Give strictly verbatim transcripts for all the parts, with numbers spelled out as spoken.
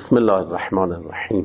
بسم الله الرحمن الرحیم.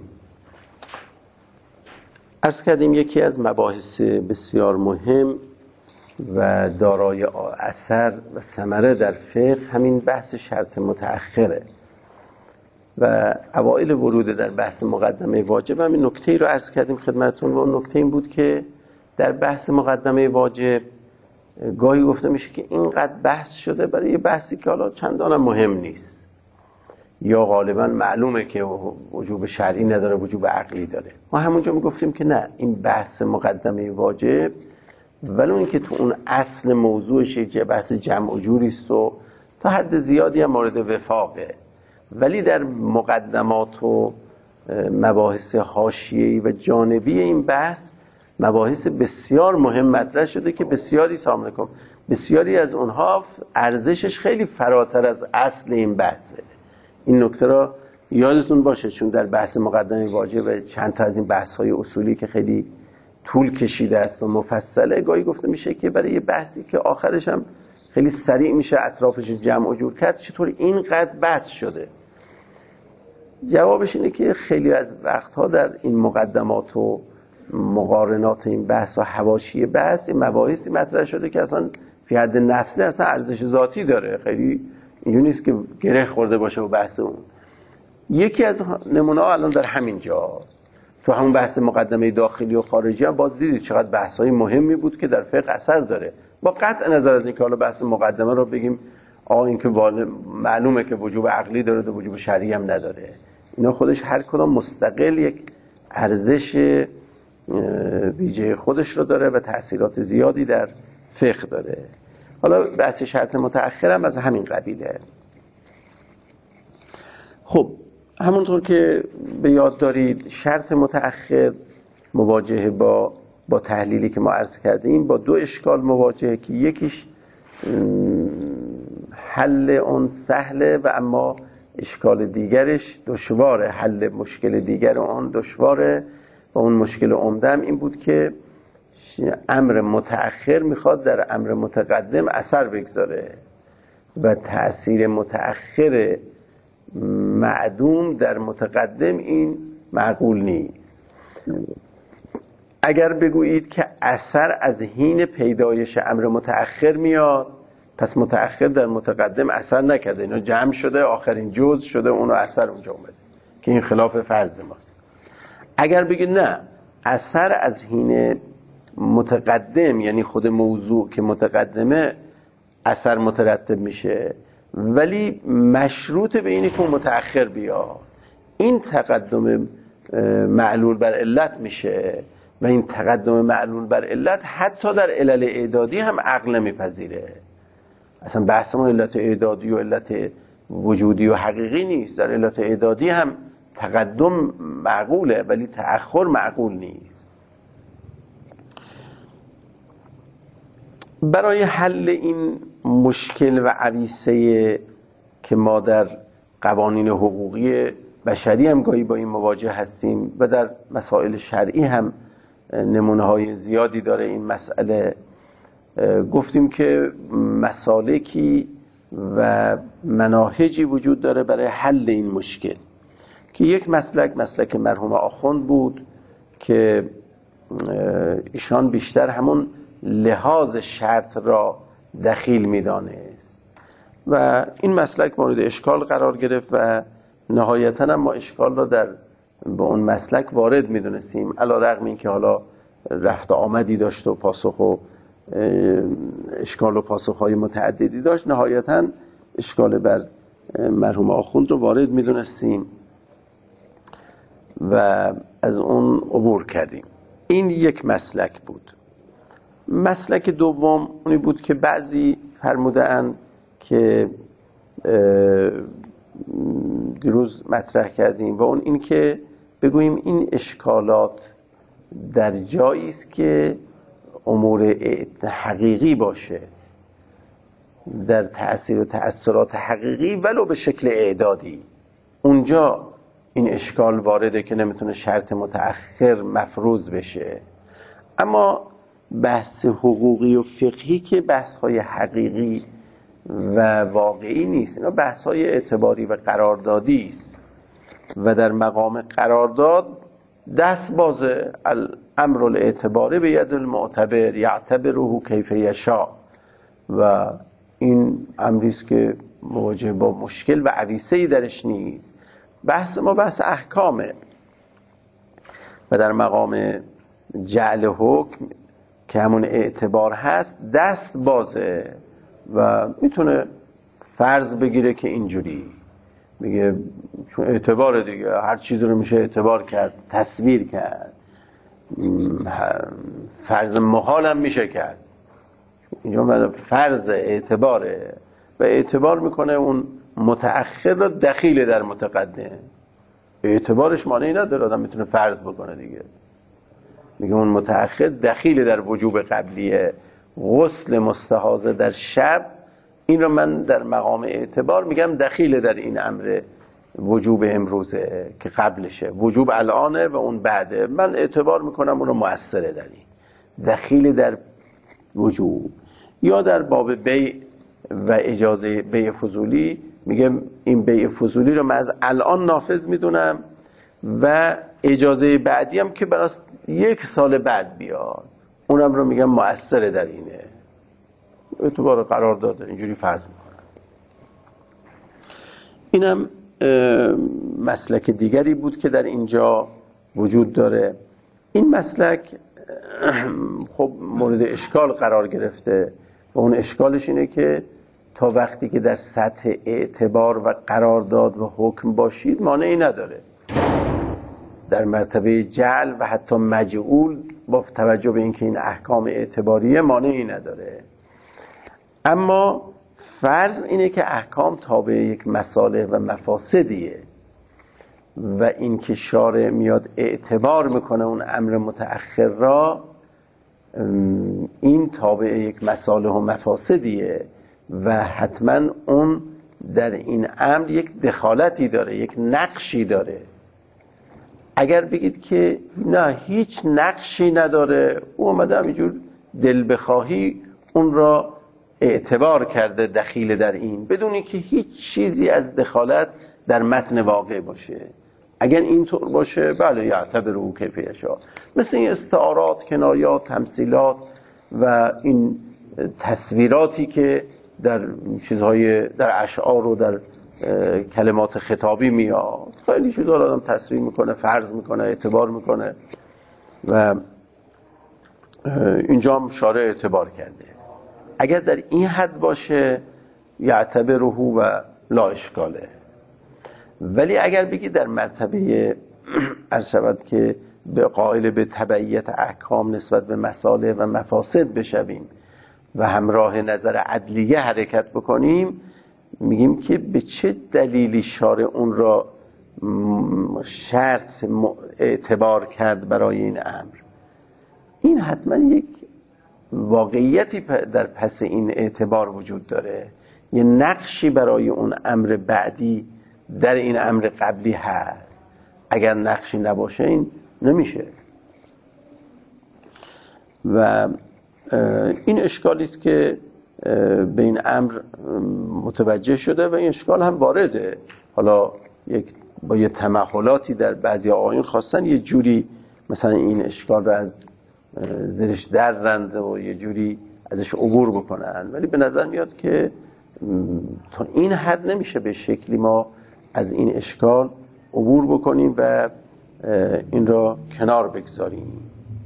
عرض کردیم یکی از مباحث بسیار مهم و دارای اثر و ثمره در فقه همین بحث شرط متأخره و اوایل ورود در بحث مقدمه واجب همین نکته رو عرض کردیم خدمتتون و اون نکته این بود که در بحث مقدمه واجب گاهی گفته میشه که اینقدر بحث شده برای یه بحثی که حالا چندان مهم نیست یا غالبا معلومه که وجوب شرعی نداره وجوب عقلی داره. ما همونجا میگفتیم که نه، این بحث مقدمه واجب ولو اینکه تو اون اصل موضوعش یه بحث جمع و جوری است و تا حد زیادی هم مورد وفاقه، ولی در مقدمات و مباحث حاشیه‌ای و جانبی این بحث مباحث بسیار مهم مطرح شده که بسیاری سلام علیکم بسیاری از اونها ارزشش خیلی فراتر از اصل این بحثه. این نکته را یادتون باشه، چون در بحث مقدمه واجب چند تا از این بحث‌های اصولی که خیلی طول کشیده است و مفصله، گاهی گفته میشه که برای یه بحثی که آخرش هم خیلی سریع میشه اطرافش جمع و جور کرد چطور اینقدر بحث شده. جوابش اینه که خیلی از وقتها در این مقدمات و مقارنات این بحث و حواشی بحث این مباحثی مطرح شده که اصلا فی حد نفسه اصلا ارزش ذاتی داره، خیلی اینجوری نیست که گره خورده باشه و بحث اون. یکی از نمونه ها الان در همین جا تو همون بحث مقدمه داخلی و خارجی هم باز دیدید چقدر بحث های مهمی بود که در فقه اثر داره. با قطع نظر از اینکه حالا بحث مقدمه رو بگیم آقا این که معلومه که وجوب عقلی داره و وجوب شرعی هم نداره، اینا خودش هر کدام مستقل یک ارزش ویژه خودش رو داره و تأثیرات زیادی در فقه داره. حالا بحث شرط متأخر هم از همین قبیله. خب همونطور که به یاد دارید شرط متأخر مواجهه با با تحلیلی که ما عرض کردیم با دو اشکال مواجهه که یکیش حل اون سهله و اما اشکال دیگرش دشواره، حل مشکل دیگر اون دشواره و اون مشکل عمده هم این بود که امر متأخر میخواد در امر متقدم اثر بگذاره و تأثیر متأخر معدوم در متقدم این معقول نیست. اگر بگویید که اثر از حین پیدایش امر متأخر میاد، پس متأخر در متقدم اثر نکرده، اینا جمع شده آخرین جزء شده اونو اثر اونجا اومده که این خلاف فرض ماست. اگر بگید نه، اثر از حین متقدم یعنی خود موضوع که متقدمه اثر مترتب میشه ولی مشروط به اینه که متأخر بیا، این تقدم معلول بر علت میشه و این تقدم معلول بر علت حتی در علل اعدادی هم عقل نمیپذیره. اصلا بحث ما علت اعدادی و علت وجودی و حقیقی نیست، در علت اعدادی هم تقدم معقوله ولی تأخر معقول نیست. برای حل این مشکل و عویصه که ما در قوانین حقوقی بشری هم گاهی با این مواجه هستیم و در مسائل شرعی هم نمونه های زیادی داره این مسئله، گفتیم که مسالکی و مناهجی وجود داره برای حل این مشکل که یک مسلک مسلک مرحوم آخوند بود که ایشان بیشتر همون لحاظ شرط را دخیل می‌دانست و این مسلک مورد اشکال قرار گرفت و نهایتاً هم ما اشکال را در به اون مسلک وارد می‌دونستیم، علی رغم اینکه حالا رفت آمدی داشت و پاسخ و اشکال و پاسخ‌های متعددی داشت، نهایتاً اشکال بر مرحوم آخوند رو وارد می‌دونستیم و از اون عبور کردیم. این یک مسلک بود. مسلک دوم اونی بود که بعضی فرمودند که دیروز مطرح کردیم و اون این که بگوییم این اشکالات در جایی است که امور حقیقی باشه، در تأثیر و تأثیرات حقیقی ولو به شکل اعدادی، اونجا این اشکال وارده که نمیتونه شرط متأخر مفروض بشه. اما بحث حقوقی و فقهی که بحث‌های حقیقی و واقعی نیست، اینا بحث‌های اعتباری و قراردادی است و در مقام قرارداد دست بازه. الامر الاعتباری به ید المعتبر یعتبره کیف یشاء، و این امریست که مواجه با مشکل و عویصه‌ای درش نیست. بحث ما بحث احکامه و در مقام جعل حکم که همون اعتبار هست دست بازه و میتونه فرض بگیره که اینجوری میگه چون اعتبار دیگه هر چیزی رو میشه اعتبار کرد، تصویر کرد، فرض محال هم میشه کرد. اینجا من فرض اعتباره و اعتبار میکنه اون متأخر رو دخیل در متقدم. اعتبارش مانعی نداره، آدم میتونه فرض بکنه دیگه. میگه اون متأخر دخیل در وجوب قبلیه. غسل مستحاضه در شب، این رو من در مقام اعتبار میگم دخیل در این امر وجوب امروزه که قبلشه، وجوب الانه و اون بعده، من اعتبار میکنم اون رو مؤثره در این دخیل در وجوب. یا در باب بیع و اجازه بیع فضولی میگه این بیع فضولی رو من از الان نافذ میدونم و اجازه بعدی هم که برای یک سال بعد بیاد اونم رو میگم مؤثره در اینه، اعتبار قرار داده. اینجوری فرض میکنم. اینم مسلک دیگری بود که در اینجا وجود داره. این مسلک خب مورد اشکال قرار گرفته و اون اشکالش اینه که تا وقتی که در سطح اعتبار و قرارداد و حکم باشید مانعی نداره. در مرتبه جعل و حتی مجعول با توجه به اینکه این احکام اعتباریه مانعی نداره. اما فرض اینه که احکام تابع یک مصالح و مفاسدیه و این که شارع میاد اعتبار میکنه اون امر متأخر را، این تابع یک مصالح و مفاسدیه و حتما اون در این امر یک دخالتی داره، یک نقشی داره. اگر بگید که نه هیچ نقشی نداره، او اومده همینجور دل بخواهی اون را اعتبار کرده دخیل در این، بدون اینکه هیچ چیزی از دخالت در متن واقع باشه. اگر اینطور باشه بله یعتبره کیف یشاء، مثل این استعارات، کنایات، تمثیلات و این تصویراتی که در چیزهای در اشعار و در کلمات خطابی میاد، خیلی چیزا آدم تصویر میکنه، فرض میکنه، اعتبار میکنه و اینجا هم شارع اعتبار کرده. اگر در این حد باشه یعتبره و لا اشکاله. ولی اگر بگی در مرتبه عرض شود که به قائل به تبعیت احکام نسبت به مصالح و مفاسد بشویم و همراه نظر عدلیه حرکت بکنیم، میگیم که به چه دلیلی شارع اون را شرط اعتبار کرد برای این امر. این حتما یک واقعیتی در پس این اعتبار وجود داره، یه نقشی برای اون امر بعدی در این امر قبلی هست. اگر نقشی نباشه این نمیشه. و این اشکالی است که به این امر متوجه شده و این اشکال هم وارده. حالا یک با یه تمحلاتی در بعضی آیین خواستن یه جوری مثلا این اشکال رو از زیرش در رند و یه جوری ازش عبور بکنن، ولی به نظر میاد که تا این حد نمیشه به شکلی ما از این اشکال عبور بکنیم و این را کنار بگذاریم.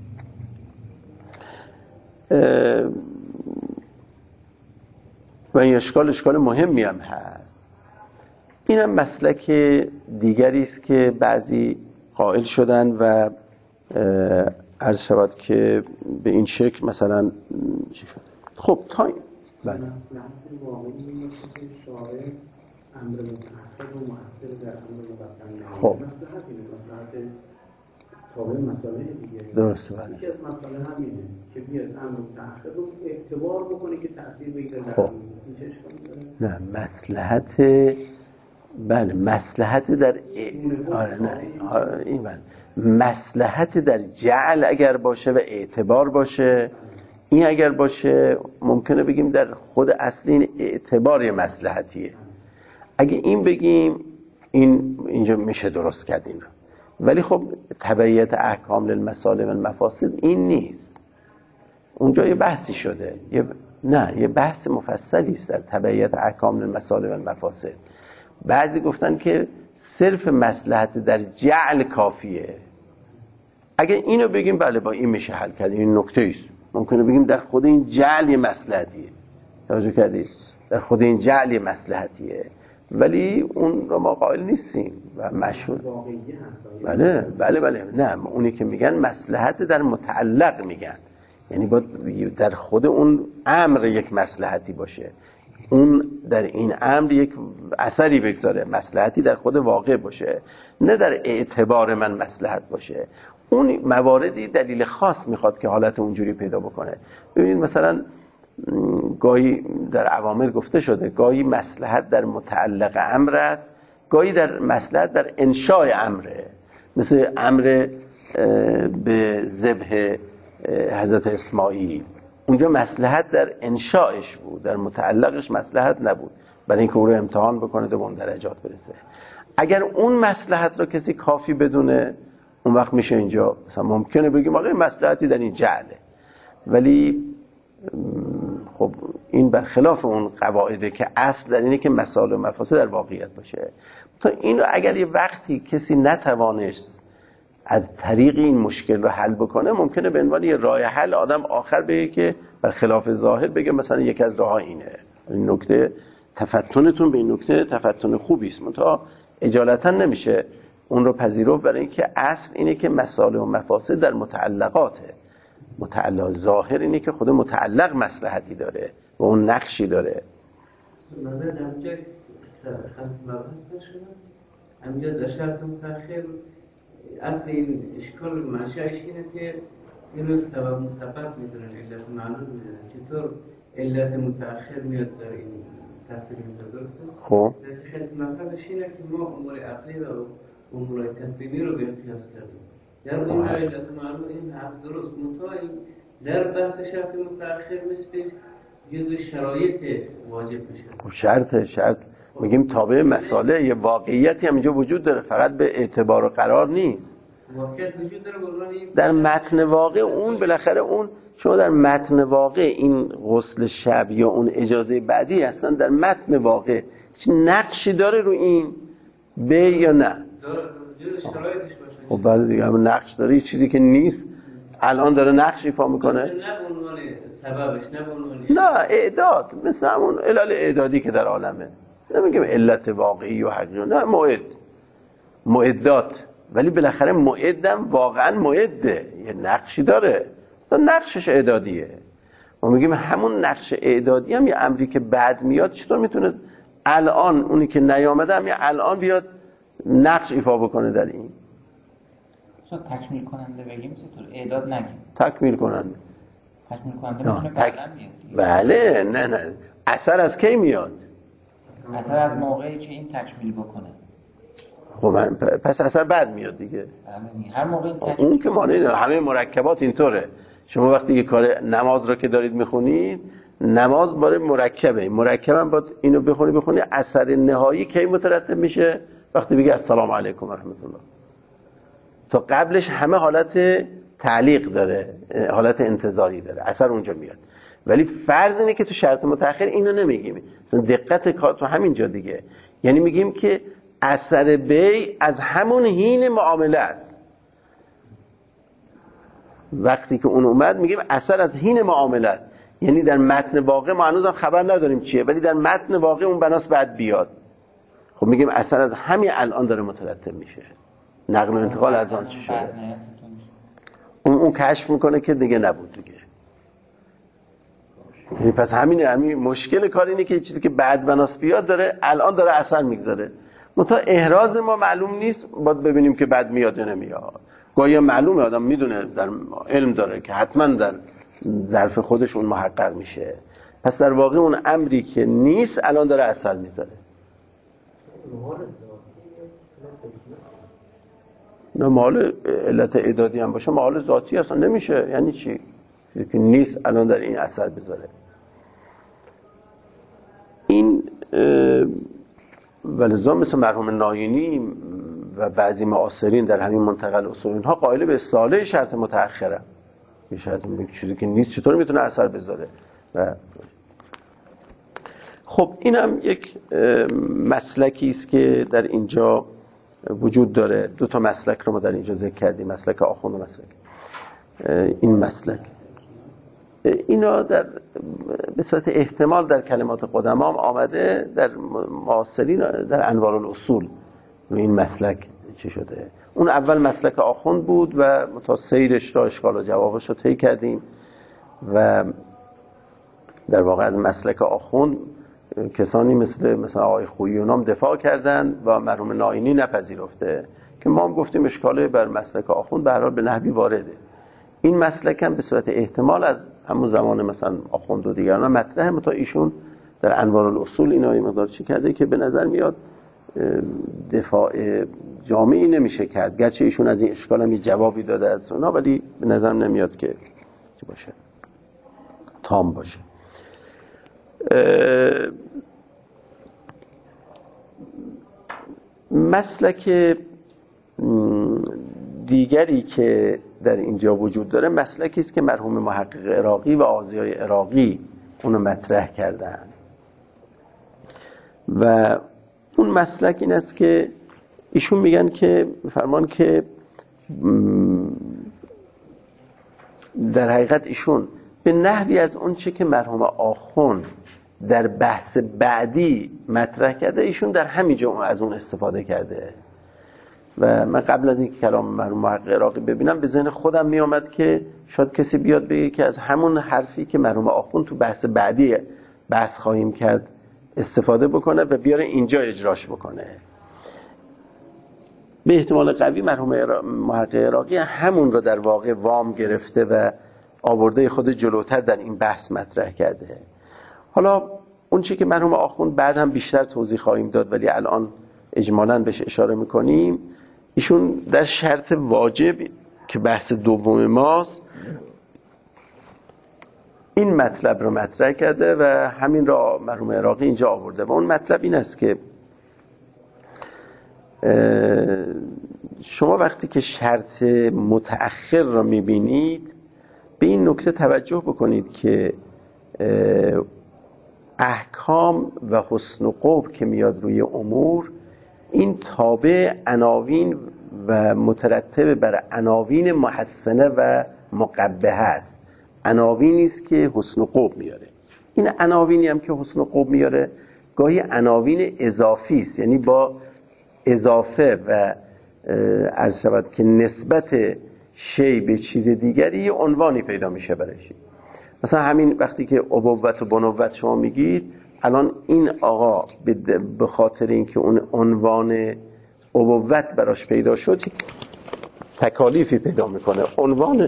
و این اشکال اشکال مهمی هم هست. این هم مسلک دیگری است که بعضی قائل شدن و عرض شود که به این شکل مثلا چی شد. خب تا این بله مصلحت واقعی که شارع امر متأخر و مؤثر در امر مقدم. خب مصلحت اینه، مصلحت تابع مسائل دیگه. درسته. بله. یکی از مسائل همینه که بیاد امر متأخر رو اعتبار بکنه که تأثیر بگیره در امر. این چه اشکالی داره؟ نه مصلحت بله مصلحت در آره نه این بله مصلحت در جعل اگر باشه و اعتبار باشه، این اگر باشه ممکنه بگیم در خود اصل این اعتبار مصلحتیه. اگه این بگیم این اینجا میشه درست کرد این رو. ولی خب تبعیت احکام للمصالح و المفاسد این نیست. اونجا یه بحثی شده، یه نه یه بحث مفصلی است در تبعیت احکام للمصالح و المفاسد. بعضی گفتن که صرف مصلحت در جعل کافیه. اگه اینو بگیم بله با این میشه حل کرد، این نکته است. ممکنه بگیم در خود این جعل یه مصلحتیه. توجه کردید؟ در خود این جعل یه مصلحتیه، ولی اون رو ما قائل نیستیم و مشهور. بله بله بله نه، اونی که میگن مصلحت در متعلق میگن، یعنی باید در خود اون امر یک مصلحتی باشه، اون در این امر یک اثری بگذاره، مصلحتی در خود واقع باشه، نه در اعتبار من مصلحت باشه. اون مواردی دلیل خاص میخواد که حالت اونجوری پیدا بکنه. ببینید مثلا گاهی در اوامر گفته شده گاهی مصلحت در متعلق امر است، گاهی در مصلحت در انشاء امره، مثل امر به ذبح حضرت اسماعیل. اونجا مصلحت در انشاءش بود، در متعلقش مصلحت نبود، برای اینکه او رو امتحان بکنه تا به اون درجات برسه. اگر اون مصلحت رو کسی کافی بدونه، اون وقت میشه اینجا مثلا ممکنه بگیم آقا مصلحتی در این جعله، ولی خب این برخلاف اون قواعده که اصل در اینه که مصالح و مفاسد در واقعیت باشه. تا این رو اگر یه وقتی کسی نتوانست از طریق این مشکل رو حل بکنه، ممکنه به عنوان یه راه حل آدم آخر بگه که برخلاف ظاهر بگه مثلا یک از راه‌ها اینه. این نکته تفتنتون به این نکته تفتن خوبی است، منتها اجالتا نمیشه اون رو پذیرفت، برای اینکه اصل اینه که مصالح و مفاسد در متعلقاته. متعلق ظاهر اینه که خود متعلق مصلحتی داره و اون نقشی داره. مثلا همینجا خلط مبحث نشده، همینجا در شرط متأخر اصل این اشکال منشأش اینه که این رو سبب مسبب میدونن، علت معلوم میدونن. چطور علت متأخر میاد در این تصویر اینجا درسته؟ خب در خلط مبحثش اینه که ما امور عقلی و امور تطبیقی رو به قیاس کردیم. در اون علت معلوم این حرف درست، منتها در بحث شرط متأخر مثل یه دو شرایط واجب میشه. خب شرط شرط میگیم تابع مساله، یه واقعیتی هم اینجا وجود داره، فقط به اعتبار و قرار نیست. واقعیت وجود داره در متن واقع اون بالاخره اون شما در متن واقع این غسل شب یا اون اجازه بعدی هستن در متن واقع چه نقشی داره رو این به یا نه؟ داره جز شرایطش باشه. خب بعد دیگه هم نقش داره، یه چیزی که نیست الان داره نقش ایفا میکنه. نه به عنوان سببش، نه به عنوان نه اعداد، مثل همون علل اعدادی که در عالمه، نمیگیم علت واقعی و حقیقی، نه موعد موعدات، ولی بالاخره موعدم واقعا موعده، یه نقشی داره، تا نقشش اعدادیه. ما میگیم همون نقش اعدادی هم یه امری که بعد میاد چطور میتونه الان اونی که نیامده هم یه الان بیاد نقش ایفا بکنه در این؟ چون تکمیل کننده بگیم چطور اعداد نگیم؟ تکمیل کننده تکمیل کننده میتونه تک... بعداً بیاد. بله نه نه اثر از کی میاد؟ اثر از موقعی که این تکمیل بکنه. خب من پس اثر بعد میاد دیگه. هر موقع این تکمیل اون که معنی نه، همه مرکبات اینطوره. شما وقتی که کار نماز رو که دارید میخونید، نماز باره مرکبه، مرکب هم باید اینو بخونی بخونی اثر نهایی کی مترتب میشه؟ وقتی بگی السلام علیکم و رحمت الله. تا قبلش همه حالت تعلیق داره، حالت انتظاری داره، اثر اونجا میاد. ولی فرض اینه که تو شرط متأخر اینو نمیگیم، مثلا دقت کار تو همین جا دیگه، یعنی میگیم که اثر بی از همون حین معامله است. وقتی که اون اومد میگیم اثر از حین معامله است، یعنی در متن واقع ما هنوزم خبر نداریم چیه، ولی در متن واقع اون بناس بعد بیاد. خب میگیم اثر از همین الان داره مترتب میشه، نقل و انتقال از آن چی شده، اون اون کشف میکنه که دیگه نبود دیگه. یعنی پس همین همین مشکل کار اینه که چیزی که بعد بناس بیاد داره الان داره اثر میگذاره. منتها احراز ما معلوم نیست، باید ببینیم که بعد میاد یا نمیاد. گاهی معلومه، آدم میدونه، در علم داره که حتما در ظرف خودش اون محقق میشه. پس در واقع اون امری که نیست الان داره اثر میذاره. نه مال علت اعدادی هم باشه، مال ذاتی اصلا نمیشه. یعنی چی؟ چیزی که نیست الان در این اثر بذاره. این ولذا مثل مرحوم ناینی و بعضی معاصرین در همین منتقل اصول اینها قائل به استحاله شرط متأخره. میشه چیزی که نیست چطور میتونه اثر بذاره؟ و خب اینم یک مسلکی است که در اینجا وجود داره. دو تا مسلک رو ما در اینجا ذکر کردیم، مسلک آخوند و مسلک این مسلک. اینا در به صورت احتمال در کلمات قدما هم آمده، در معاصرین در انوار الاصول رو این مسلک چی شده. اون اول مسلک آخوند بود و تا سیرش را اشکال و جوابش رو طی کردیم و در واقع از مسلک آخوند کسانی مثل مثلا آقای خویی و نام دفاع کردن و مرحوم ناینی نپذیرفته که ما هم گفتیم اشکاله بر مسلک آخوند به هر حال به نحوی وارده. این مسلک هم به صورت احتمال از همون زمان مثلا آخوند و دیگران مطرحه، متا ایشون در انوار الاصول اینا این مقدار چی کرده که به نظر میاد دفاع جامعی نمیشه کرد، گرچه ایشون از این اشکال هم یه جوابی داده از اونا، ولی به نظر نمیاد که چی باشه تام باشه. مسلک دیگری که در اینجا وجود داره مسلکی است که مرحوم محقق عراقی و آزیای عراقی اونو مطرح کردن و اون مسلک این است که ایشون میگن که فرمان که در حقیقت ایشون به نحوی از اون چه که مرحوم آخوند در بحث بعدی مطرح کرده ایشون در همینجا از اون استفاده کرده و من قبل از اینکه کلام مرحوم محقق عراقی ببینم به ذهن خودم می آمد که شاید کسی بیاد بگه که از همون حرفی که مرحوم آخوند تو بحث بعدی بحث خواهیم کرد استفاده بکنه و بیاره اینجا اجراش بکنه. به احتمال قوی مرحوم محقق عراقی همون رو در واقع وام گرفته و آورده خود جلوتر در این بحث مطرح کرده. حالا اون چی که مرحوم آخوند بعد هم بیشتر توضیح خواهیم داد ولی الان اجمالاً بهش اشاره میکنیم، ایشون در شرط واجب که بحث دوم ماست این مطلب رو مطرح کرده و همین را مرحوم عراقی اینجا آورده و اون مطلب این است که شما وقتی که شرط متأخر را میبینید به این نکته توجه بکنید که احکام و حسن و قبح که میاد روی امور این تابع عناوین و مترتب بر عناوین محسنه و مقبحه است. عناوینی است که حسن و قبح میاره. این عناوینی هم که حسن و قبح میاره گاهی عناوین اضافی است، یعنی با اضافه و عرض شود که نسبت شی به چیز دیگری عنوانی پیدا میشه برایش. مثلا همین وقتی که ابوت و بنوت شما میگید الان این آقا به خاطر اینکه اون عنوان ابوت براش پیدا شد تکالیفی پیدا میکنه. عنوان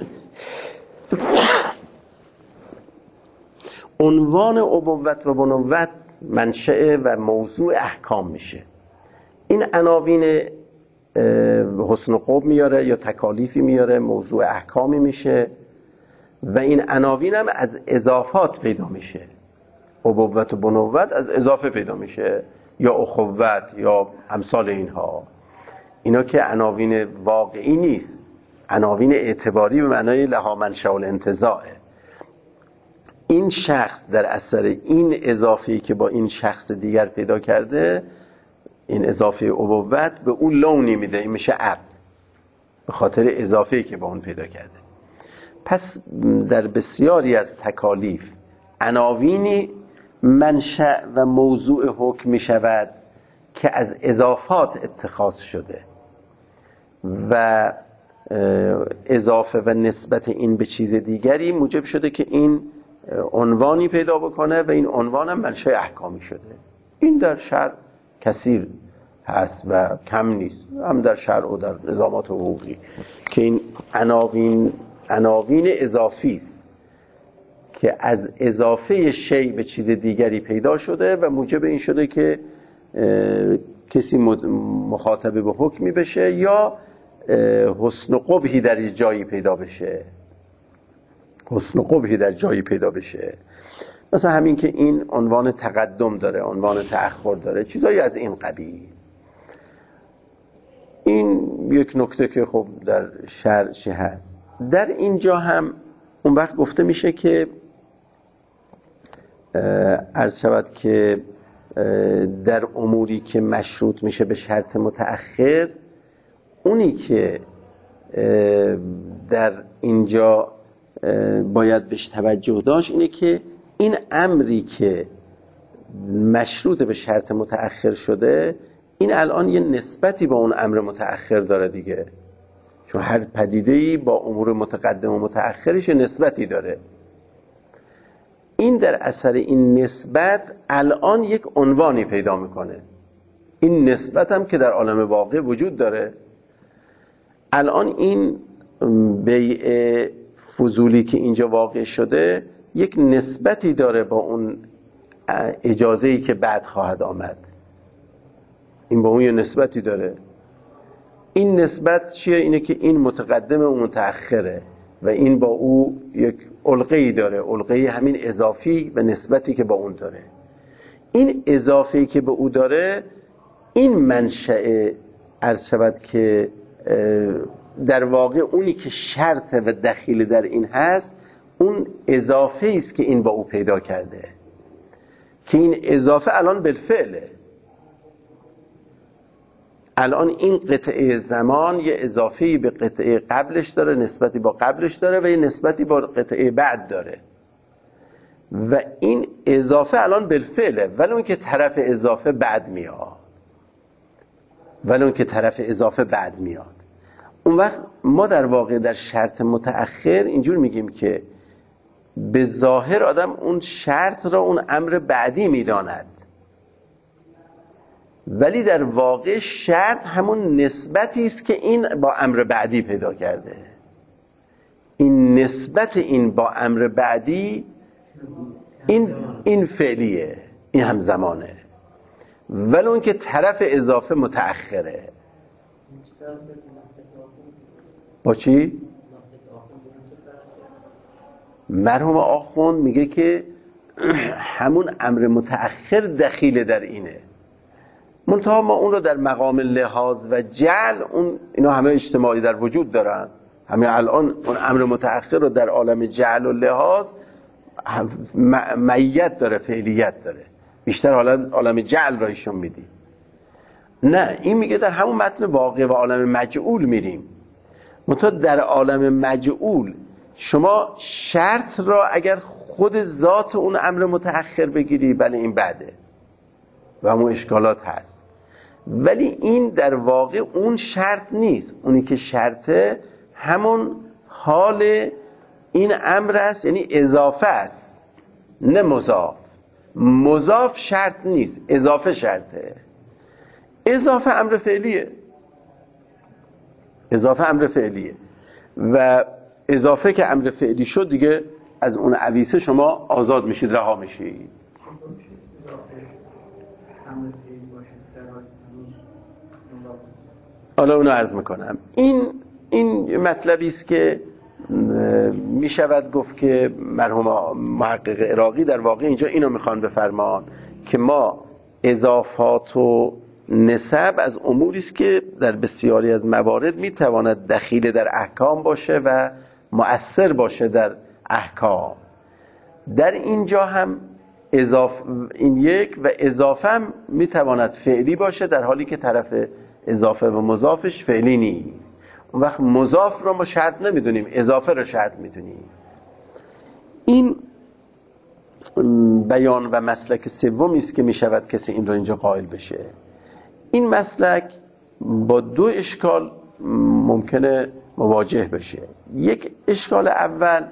عنوان ابوت و بنوت منشأ و موضوع احکام میشه. این عناوین حسن و قبح میاره یا تکالیفی میاره، موضوع احکامی میشه و این عناوین هم از اضافات پیدا میشه. ابوت و بنوت از اضافه پیدا میشه یا اخوت یا امثال اینها. اینا که عناوین واقعی نیست، عناوین اعتباری به معنای لها منشأ الانتزاعه. این شخص در اثر این اضافه‌ای که با این شخص دیگر پیدا کرده، این اضافه ابوت به اون لونی میده، این میشه اب به خاطر اضافه‌ای که با اون پیدا کرده. پس در بسیاری از تکالیف عناوینی منشأ و موضوع حکم می شود که از اضافات اتخاذ شده و اضافه و نسبت این به چیز دیگری موجب شده که این عنوانی پیدا بکنه و این عنوان هم منشأ احکامی شده. این در شرع کثیر هست و کم نیست، هم در شرع و در نظامات حقوقی که این عناوین عناوین اضافی است که از اضافه شی به چیز دیگری پیدا شده و موجب این شده که کسی مخاطب به حکمی بشه یا حسن و قبحی در جایی پیدا بشه حسن و قبحی در جایی پیدا بشه. مثلا همین که این عنوان تقدم داره، عنوان تأخر داره، چیزایی از این قبیل. این یک نکته که خب در شرع هست. در اینجا هم اون وقت گفته میشه که عرض شود که در اموری که مشروط میشه به شرط متأخر، اونی که در اینجا باید بهش توجه داشت اینه که این امری که مشروط به شرط متأخر شده، این الان یه نسبتی با اون امر متأخر داره دیگه، چون هر پدیده‌ای با امور متقدم و متأخرش نسبتی داره. این در اثر این نسبت الان یک عنوانی پیدا میکنه. این نسبت هم که در عالم واقع وجود داره. الان این بیع فضولی که اینجا واقع شده یک نسبتی داره با اون اجازه‌ای که بعد خواهد آمد. این با اون یه نسبتی داره. این نسبت چیه؟ اینه که این متقدم و متأخره و این با او یک علقه‌ای داره، علقه همین اضافی و نسبتی که با اون داره. این اضافه‌ای که به او داره، این منشأ عرض شود که در واقع اونی که شرط و دخیل در این هست، اون اضافه‌ای است که این با او پیدا کرده، که این اضافه الان بالفعله. الان این قطعه زمان یه اضافه‌ای به قطعه قبلش داره، نسبتی با قبلش داره و یه نسبتی با قطعه بعد داره و این اضافه الان بالفعله، ولی اون که طرف اضافه بعد میاد ولی اون که طرف اضافه بعد میاد اون وقت ما در واقع در شرط متأخر اینجور میگیم که به ظاهر آدم اون شرط را اون امر بعدی میداند، ولی در واقع شرط همون نسبتی است که این با امر بعدی پیدا کرده. این نسبت این با امر بعدی این این فعلیه، این هم زمانه، ولی اون که طرف اضافه متأخره. با چی؟ مرحوم آخوند میگه که همون امر متأخر دخیل در اینه، منتها ما اون رو در مقام لحاظ و جعل، اون اینا همه اجتماعی در وجود دارن، همه الان اون امر متأخر رو در عالم جعل و لحاظ معیت داره، فعلیت داره، بیشتر حالا عالم جعل را ایشون میدی. نه، این میگه در همون متن واقع و عالم مجعول میریم. منتها در عالم مجعول شما شرط را اگر خود ذات اون امر متأخر بگیری، بله این بعده و همون اشکالات هست، ولی این در واقع اون شرط نیست. اونی که شرطه همون حال این امر است، یعنی اضافه است نه مضاف. مضاف شرط نیست، اضافه شرطه. اضافه امر فعلیه، اضافه امر فعلیه و اضافه که امر فعلی شد دیگه از اون عویسه شما آزاد میشید، رها میشید. حالا اونو عرض میکنم. این این مطلبی است که میشود گفت که مرحوم محقق عراقی در واقع اینجا اینو میخوان بفرمان که ما اضافات و نسب از اموری است که در بسیاری از موارد میتواند دخیل در احکام باشه و مؤثر باشه در احکام. در اینجا هم اضافه این یک و اضافه هم میتواند فعلی باشه، در حالی که طرف اضافه و مضافش فعلی نیست. اون وقت مضاف رو ما شرط نمیدونیم، اضافه رو شرط میدونیم. این بیان و مسلک سومی است که میشود کسی این رو اینجا قائل بشه. این مسلک با دو اشکال ممکنه مواجه بشه. یک اشکال اول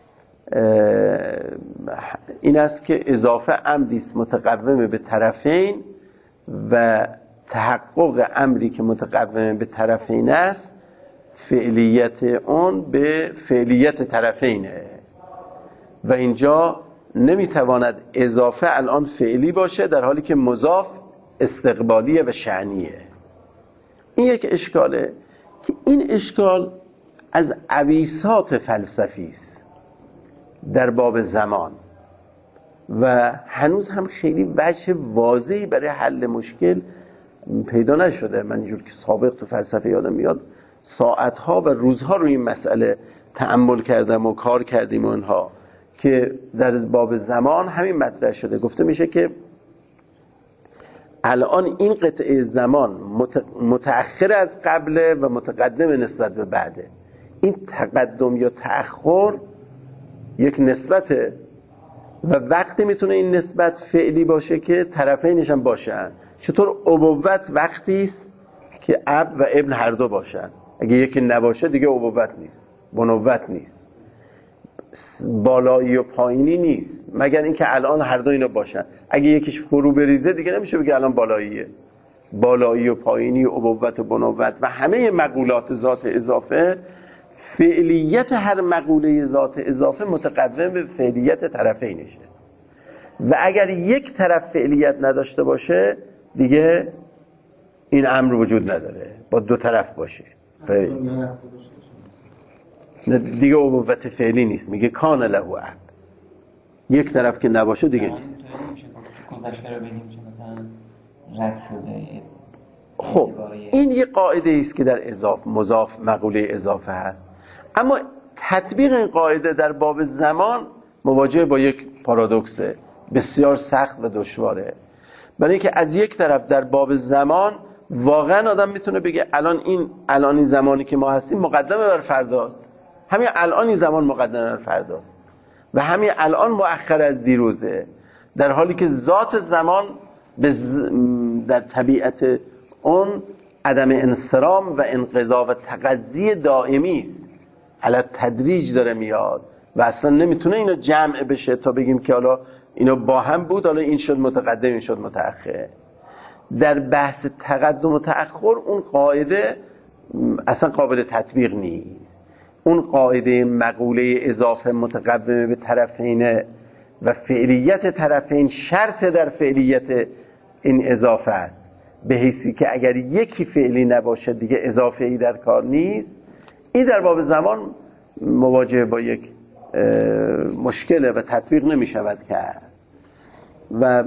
این است که اضافه امری است متقوم به طرفین و تحقق امری که متقوم به طرفین است فعلیت اون به فعلیت طرفینه و اینجا نمیتواند اضافه الان فعلی باشه در حالی که مضاف استقبالیه و شأنیه. این یک اشکاله که این اشکال از عویسات فلسفی است در باب زمان و هنوز هم خیلی وجه واضحی برای حل مشکل پیدا نشده. من اینجور که سابق تو فلسفه یادم میاد ساعتها و روزها روی این مسئله تأمل کردم و کار کردیم و اینها که در باب زمان همین مطرح شده. گفته میشه که الان این قطعه زمان متأخر از قبله و متقدم نسبت به بعده. این تقدم یا تأخر یک نسبته و وقتی میتونه این نسبت فعلی باشه که طرفینش هم باشن. چطور ابوت وقتی است که اب و ابن هر دو باشن، اگه یکی نباشه دیگه ابوت نیست، بنوت نیست، بالایی و پایینی نیست، مگر اینکه الان هر دو اینا باشن. اگه یکیش فرو بریزه دیگه نمیشه بگه الان بالاییه. بالایی و پایینی، ابوت و بنوت و همه مقولات ذات اضافه، فعلیت هر مقوله ذات اضافه متقدم به فعلیت طرفینشه و اگر یک طرف فعلیت نداشته باشه دیگه این امر وجود نداره، با دو طرف باشه دیگه ابوت فعلی نیست. میگه کان له اب، یک طرف که نباشه دیگه نیست. گذشته رو بگیم چه مثلا رد شده. خب این یه قاعده است که در اضافه مضاف مقوله اضافه هست، اما تطبیق این قاعده در باب زمان مواجه با یک پارادوکس بسیار سخت و دشواره. برای اینکه از یک طرف در باب زمان واقعا آدم میتونه بگه الان این الان این زمانی که ما هستیم مقدمه بر فرداست، همین الان این زمان مقدمه بر فرداست و همین الان مؤخر از دیروزه، در حالی که ذات زمان ز... در طبیعت اون عدم انصرام و انقضا و تقضی دائمی است، علی تدریج داره میاد و اصلا نمیتونه اینو جمع بشه تا بگیم که حالا اینو با هم بود، حالا این شد متقدم این شد متأخر. در بحث تقدم و تأخر اون قاعده اصلا قابل تطبیق نیست. اون قاعده مقوله اضافه متقدم به طرفین و فعلیت طرفین شرط در فعلیت این اضافه است، به حیثی که اگر یکی فعلی نباشه دیگه اضافه ای در کار نیست. این در باب زمان مواجه با یک مشکله و تطبیق نمی شود کرد و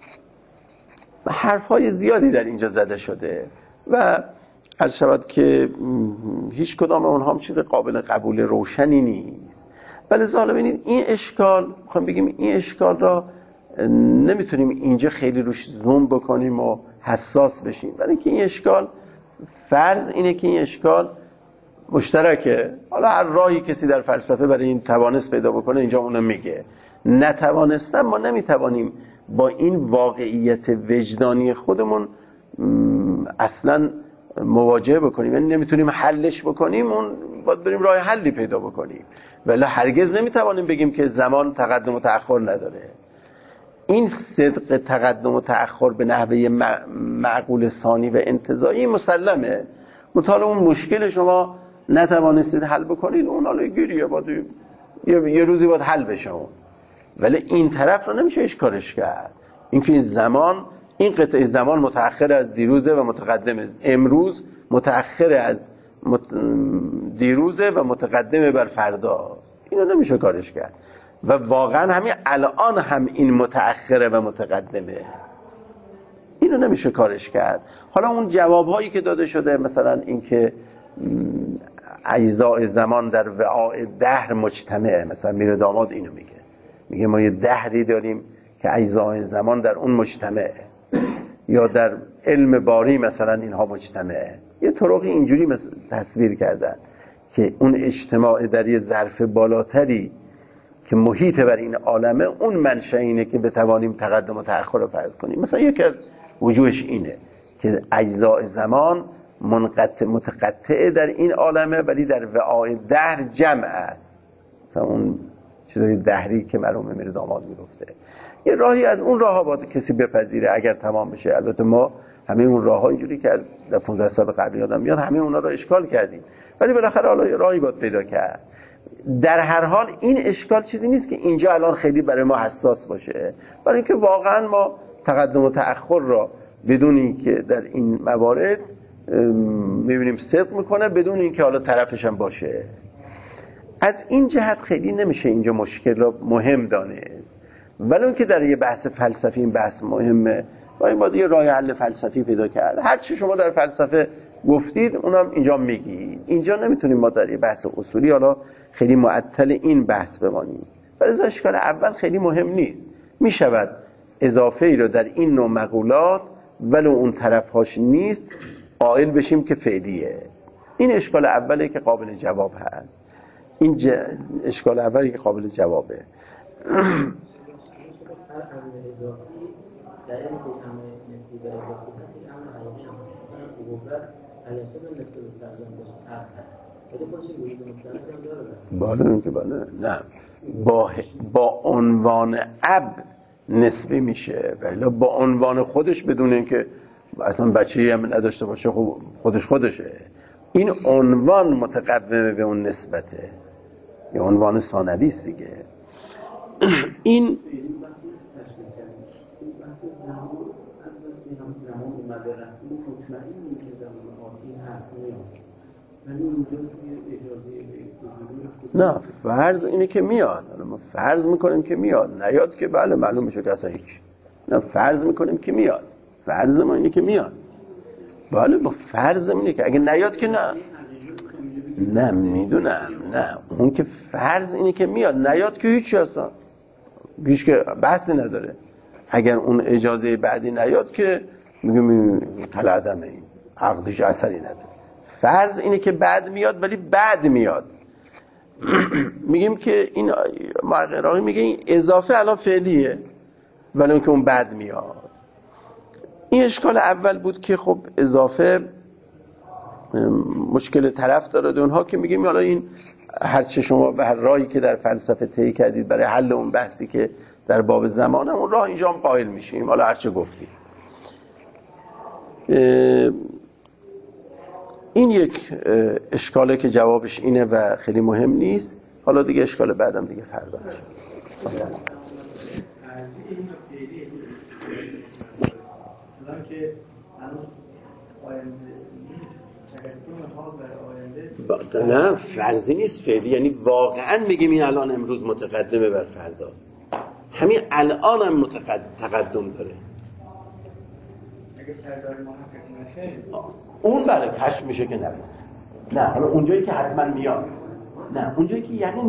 حرفهای زیادی در اینجا زده شده و عرض شود که هیچ کدام اونها هم چیز قابل قبول روشنی نیست. ولی ظاهرا ببینید این اشکال، میخوام بگیم این اشکال را نمیتونیم اینجا خیلی روش زوم بکنیم و حساس بشیم، ولی اینکه این اشکال فرض اینه که این اشکال مشترکه. حالا هر راهی کسی در فلسفه برای این توانست پیدا بکنه اینجا اونو میگه. نتوانستم ما نمیتوانیم با این واقعیت وجدانی خودمون اصلا مواجهه بکنیم، یعنی نمیتونیم حلش بکنیم، اون باید بریم راه حلی پیدا بکنیم. ولی هرگز نمیتوانیم بگیم که زمان تقدم و تأخر نداره. این صدق تقدم و تأخر به نحوه معقول ثانی و انتزاعی مسلمه. مطالعه اون مشکل شما نتوانستید حل بکنید، اون حالا گیریه باید یه, یه روزی باید حل بشه اون. ولی این طرف رو نمیشه اشکالش کرد، اینکه این زمان، این قطعه زمان متأخر از دیروزه و متقدم امروز، متأخر از مت... دیروزه و متقدم بر فردا. اینو نمیشه کارش کرد و واقعا همین الان هم این متأخره و متقدمه، اینو نمیشه کارش کرد. حالا اون جوابهایی که داده شده، مثلا اینکه اجزاء زمان در وعاء دهر مجتمعه، مثلا میر داماد اینو میگه، میگه ما یه دهری داریم که اجزاء زمان در اون مجتمعه، یا در علم باری مثلا اینها مجتمعه. یه طرقی اینجوری تصویر کردن که اون اجتماع در یه ظرف بالاتری که محیط بر این عالمه، اون منشأ اینه که بتوانیم تقدم و تأخر رو فرض کنیم. مثلا یکی از وجوهش اینه که اجزاء زمان منقطع متقطع در این عالمه ولی در وعاء دهر جمع است. مثلا اون چیزای دهری که مرحوم میر داماد میگفته، یه راهی از اون راهها باید کسی بپذیره اگر تمام بشه. البته ما همه اون راهها اینجوری که از پانزده سال قبل یادم میاد همه اونا رو اشکال کردیم، ولی بالاخره حالا راهی باید پیدا کرد. در هر حال این اشکال چیزی نیست که اینجا الان خیلی برای ما حساس باشه، برای اینکه واقعا ما تقدم و تأخر را بدون اینکه در این موارد میبینیم صدق میکنه، بدون اینکه حالا طرفش هم باشه. از این جهت خیلی نمیشه اینجا مشکل را مهم دانست. ولی اون که در یه بحث فلسفی این بحث مهمه و این باید یه راه حل فلسفی پیدا کرد. هر چی شما در فلسفه گفتید اونم اینجا میگی. اینجا نمیتونیم ما در یه بحث اصولی حالا خیلی معطل این بحث بمانیم. ولی اشکال اول خیلی مهم نیست. میشود اضافه ای رو در این نوع مقولات ولو اون طرفهاش نیست قائل بشیم که فعلیه. این اشکال اولی که قابل جواب هست. این ج... اشکال اولی که قابل جوابه. بالا که بالا نه با با عنوان اب نسبی میشه ولی با عنوان خودش بدون اینکه اصلا بچه‌ای هم نداشته باشه خودش خودشه. این عنوان متقومه به اون نسبته، یه عنوان ثانوی است دیگه. این نه فرض اینه که میاد، ما فرض میکنیم که میاد، نیاد که بله معلوم میشه که اصلا هیچ. نه فرض میکنیم که میاد، فرض ما اینه که میاد. بله با فرض اینه که اگه نیاد که نه نه میدونم نه اون که فرض اینه که میاد، نیاد که هیچی اصلا هیچ که بحثی نداره. اگر اون اجازه بعدی نیاد که میگم حل عدمه، این عقدش اثری نداره. فرض اینه که بعد میاد ولی بعد میاد. میگیم که این محققین میگه این اضافه الان فعلیه ولی اون که اون بعد میاد. این اشکال اول بود که خب اضافه مشکل طرف داره. اونها که میگیم حالا این هرچه شما و هر راهی که در فلسفه طی کردید برای حل اون بحثی که در باب زمان، اون راه اینجا هم قائل میشیم، حالا هرچه گفتید. این یک اشکاله که جوابش اینه و خیلی مهم نیست. حالا دیگه اشکال بعدم دیگه فردا میشه. نه فرضی نیست فعلی، یعنی واقعا میگیم این الان امروز متقدمه بر فرداست. همین الان هم متقدم تقدم داره. اون برای کشف میشه که نه نه حالا اونجایی که حتما میاد، نه اونجایی که یعنی